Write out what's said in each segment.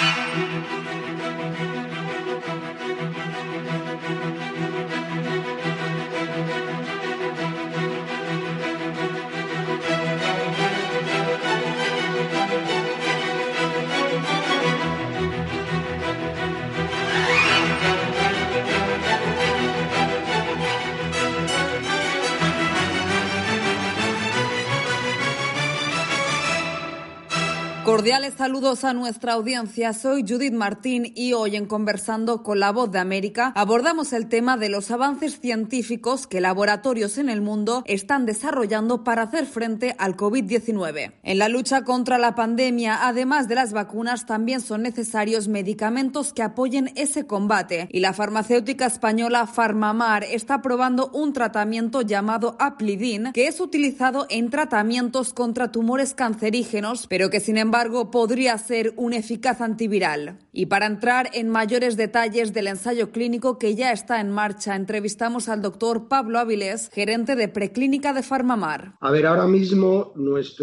Cordiales saludos a nuestra audiencia. Soy Judith Martín y hoy en Conversando con La Voz de América abordamos el tema de los avances científicos que laboratorios en el mundo están desarrollando para hacer frente al COVID-19. En la lucha contra la pandemia, además de las vacunas, también son necesarios medicamentos que apoyen ese combate. Y la farmacéutica española PharmaMar está probando un tratamiento llamado Aplidin, que es utilizado en tratamientos contra tumores cancerígenos, pero que sin embargo podría ser un eficaz antiviral. Y para entrar en mayores detalles del ensayo clínico que ya está en marcha, entrevistamos al doctor Pablo Avilés, gerente de preclínica de PharmaMar. Ahora mismo mis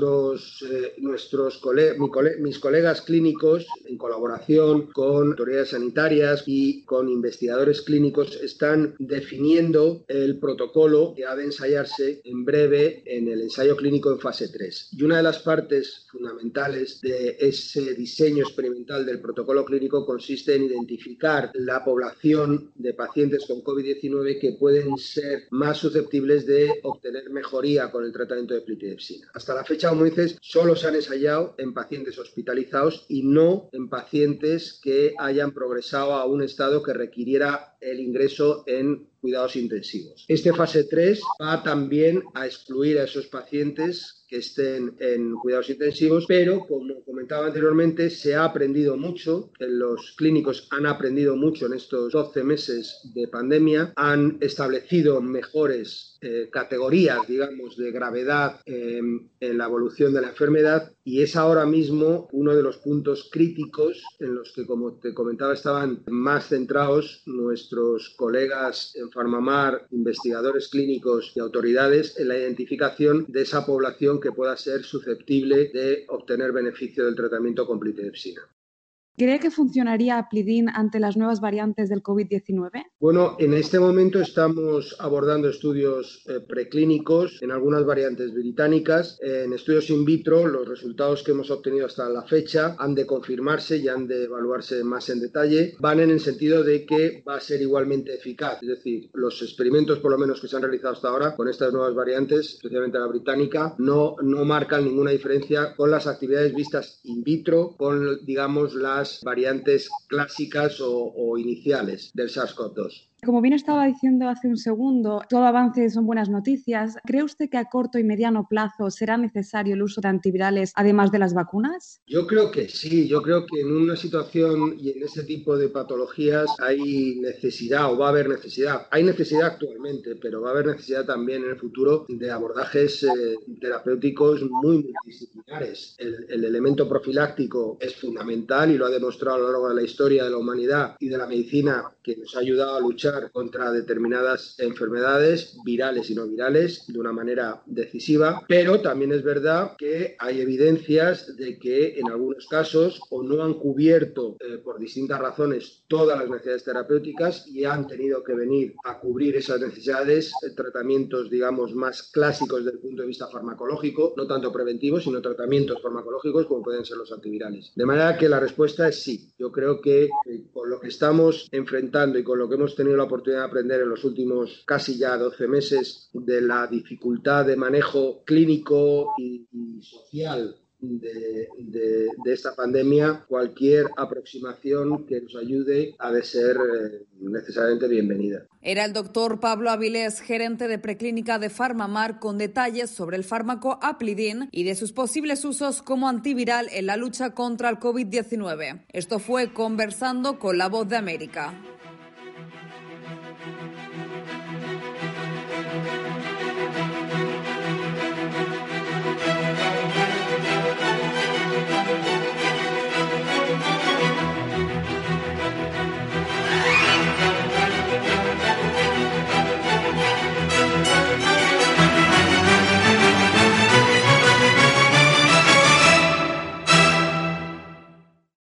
colegas clínicos, en colaboración con autoridades sanitarias y con investigadores clínicos, están definiendo el protocolo que ha de ensayarse en breve en el ensayo clínico en fase 3. Y una de las partes fundamentales de ese diseño experimental del protocolo clínico consiste en identificar la población de pacientes con COVID-19 que pueden ser más susceptibles de obtener mejoría con el tratamiento de plitidepsina. Hasta la fecha, como dices, solo se han ensayado en pacientes hospitalizados y no en pacientes que hayan progresado a un estado que requiriera el ingreso en cuidados intensivos. Este fase 3 va también a excluir a esos pacientes que estén en cuidados intensivos, pero como comentaba anteriormente, se ha aprendido mucho, los clínicos han aprendido mucho en estos 12 meses de pandemia, han establecido mejores categorías, digamos, de gravedad en la evolución de la enfermedad, y es ahora mismo uno de los puntos críticos en los que, como te comentaba, estaban más centrados nuestros colegas en PharmaMar, investigadores clínicos y autoridades en la identificación de esa población que pueda ser susceptible de obtener beneficio del tratamiento con plitidepsina. ¿Cree que funcionaría Aplidin ante las nuevas variantes del COVID-19? Bueno, en este momento estamos abordando estudios preclínicos en algunas variantes británicas. En estudios in vitro, los resultados que hemos obtenido hasta la fecha han de confirmarse y han de evaluarse más en detalle. Van en el sentido de que va a ser igualmente eficaz. Es decir, los experimentos, por lo menos que se han realizado hasta ahora con estas nuevas variantes, especialmente la británica, no marcan ninguna diferencia con las actividades vistas in vitro, con, digamos, las variantes clásicas o iniciales del SARS-CoV-2. Como bien estaba diciendo hace un segundo, todo avance son buenas noticias. ¿Cree usted que a corto y mediano plazo será necesario el uso de antivirales además de las vacunas? Yo creo que sí, yo creo que en una situación y en ese tipo de patologías hay necesidad o va a haber necesidad. Hay necesidad actualmente, pero va a haber necesidad también en el futuro de abordajes terapéuticos muy multidisciplinares. El elemento profiláctico es fundamental y lo ha demostrado a lo largo de la historia de la humanidad y de la medicina, que nos ha ayudado a luchar contra determinadas enfermedades virales y no virales de una manera decisiva, pero también es verdad que hay evidencias de que en algunos casos o no han cubierto por distintas razones todas las necesidades terapéuticas y han tenido que venir a cubrir esas necesidades tratamientos, digamos, más clásicos desde el punto de vista farmacológico, no tanto preventivos, sino tratamientos farmacológicos como pueden ser los antivirales. De manera que la respuesta es sí. Yo creo que con lo que estamos enfrentando y con lo que hemos tenido la oportunidad de aprender en los últimos casi ya 12 meses de la dificultad de manejo clínico y social de esta pandemia, cualquier aproximación que nos ayude ha de ser necesariamente bienvenida. Era el doctor Pablo Avilés, gerente de preclínica de PharmaMar, con detalles sobre el fármaco Aplidin y de sus posibles usos como antiviral en la lucha contra el COVID-19. Esto fue Conversando con La Voz de América.